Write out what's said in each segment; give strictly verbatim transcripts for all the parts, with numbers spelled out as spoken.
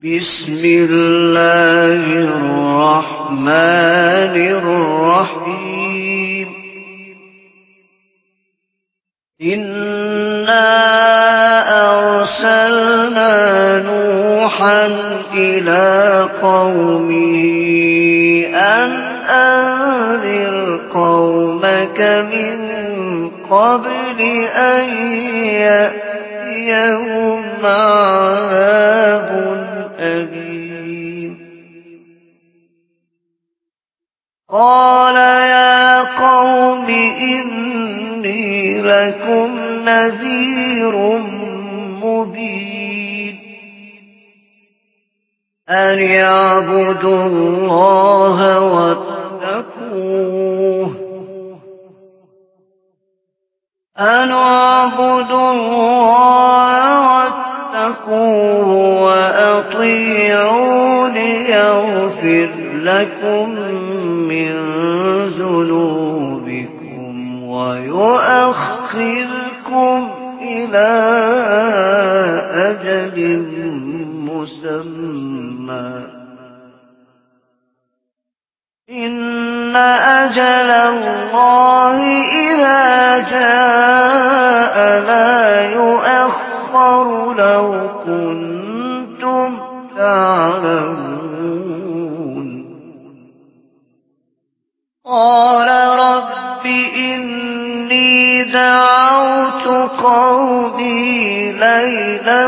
بسم الله الرحمن الرحيم إنا أرسلنا نوحا إلى قومه أن أنذر قومك من قبل أن يأتيهم عذاب أليم قال يا قوم إني لكم نذير مبين أن يعبدوا الله واتقوه أن اعبدوا الله واتقوه وأطيعون يغفر لكم من ذنوبكم ويؤخركم إلى أجل مسمى إن أجل الله إذا جاء لا يؤخر لو كنتم تعلمون قال رب إني دعوت قومي ليلا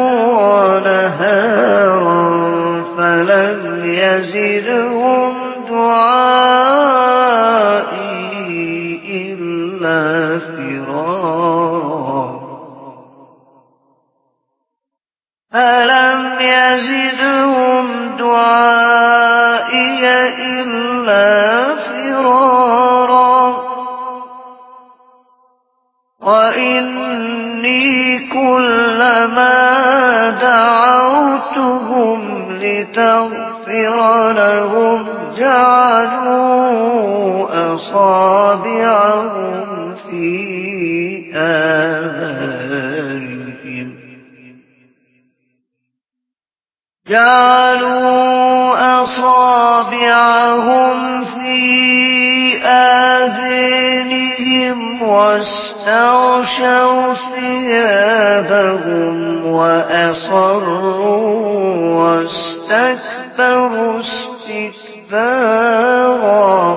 ونهارا فلم يزدهم دعائي إلا فرارا فلم يزدهم دعائي إلا فرارا وإني كلما دعوتهم لتغفر لهم جعلوا أصابعهم في آذانهم جعلوا أصابعهم في آذانهم واستغشوا ثيابهم وأصروا واستكبروا استكبارا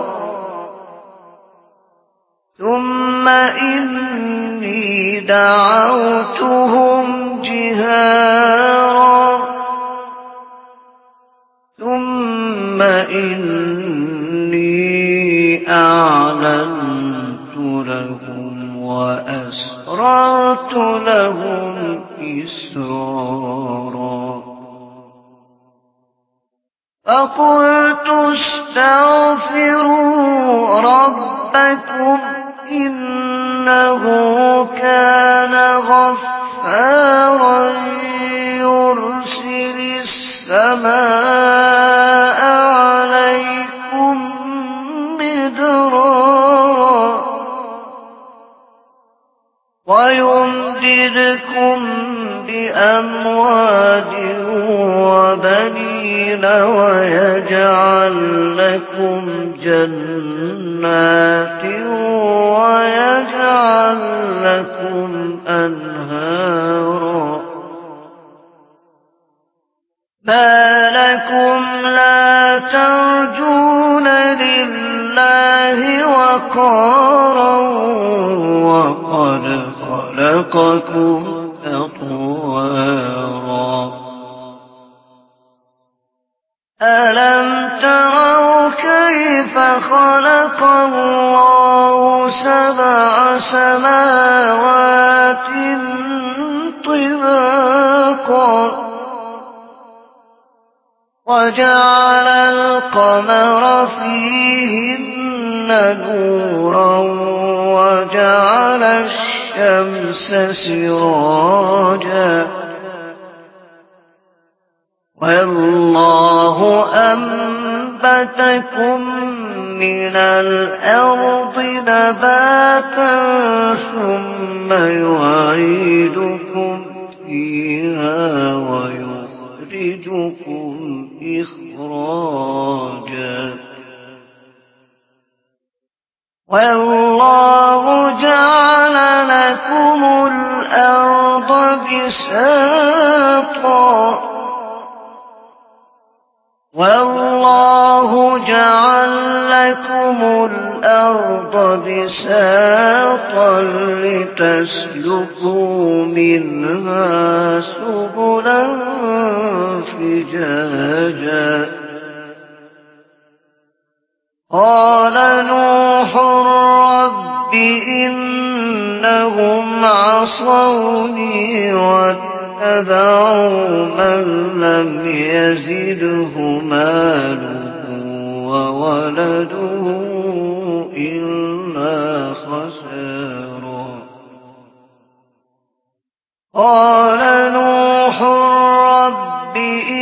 ثم إني دعوتهم جهارا ثم إني أعلنت لهم وأسررت لهم إسرارا فقلت استغفروا ربكم إنه كان غفارا يرسل السماء عليكم مدرارا ويمددكم بأموال وبنين ويجعل لكم جنات ويجعل لكم أنهارا ما لكم لا ترجون لله وقارا وقد خلقكم أطوارا ألم تروا كيف خلق الله سبع سماوات طباقا وجعل القمر فيهن نورا وجعل الشمس سراجا والله أنبتكم من الأرض نباتا ثم يعيدكم فيها ويخرجكم يخرجكم إخراجا والله جعل لكم الأرض بساطا والله جعل لكم الأرض بساطا لتسلكوا منها سبلا فجاجا قال نوح رب إنهم عصوني واتبعوا من لم يزده ماله وولده إلا خسارا قال نوح رب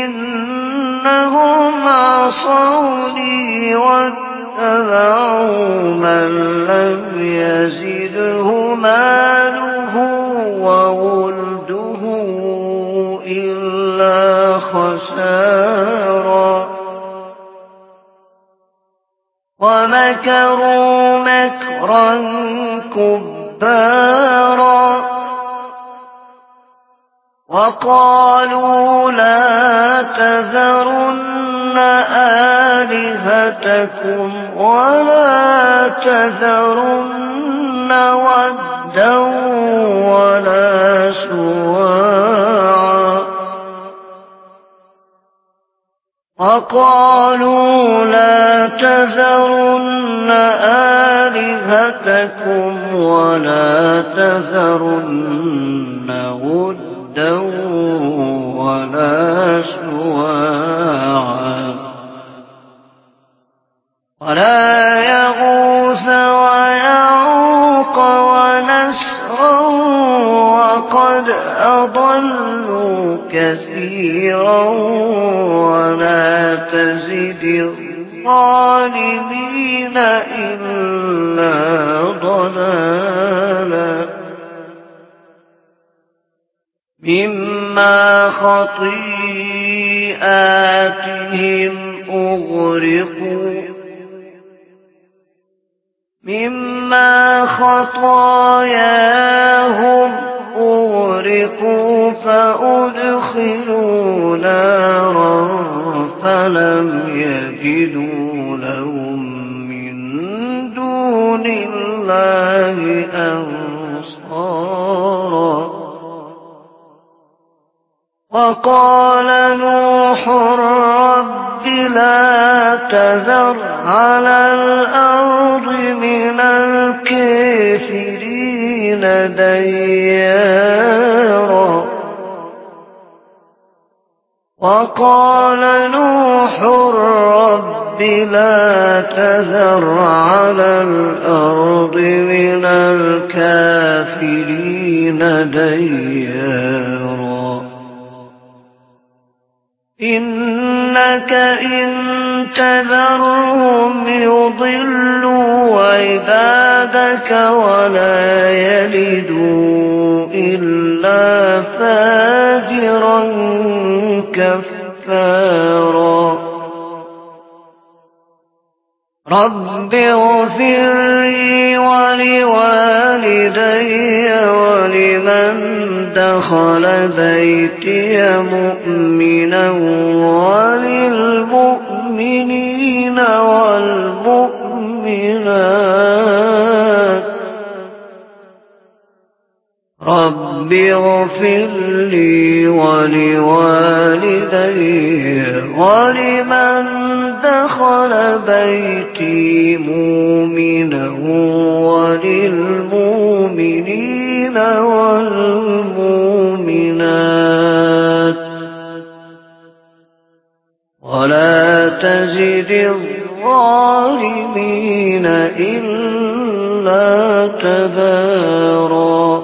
إنهم عصوني واتبعوا من لم يزده ماله وولده إلا خسارا ومكروا مكرا كبارا وقالوا لا تذرن آلهتكم ولا تذرن ودا ولا سواعا وقالوا لا تذرن آلهتكم ولا تذرن ودا ولا سواعا ولا يغوث ويعوق ونسرا وقد أضلوا كثيرا ولا تزد الظالمين إلا ضلالا مما خطيئاتهم أغرقوا مما خطاياهم أغرقوا فأدخلوا نارا فلم يجدوا لهم من دون الله أنصارا وقال نوح رب لا تذر على الأرض من الكافرين ديارا وقال نوح رب لا تذر على الأرض من الكافرين ديارا إنك إن تذرهم يضلوا عبادك ولا يلدوا إلا فاجرا كفارا رب اغفر لي ولوالدي ولمن دخل بيتي مؤمنا وللمؤمنين والمؤمنات رب اغفر لي ولوالدي ولمن دخل بيتي مؤمنا وللمؤمنين والمؤمنات ولا تزد الظالمين إلا تبارا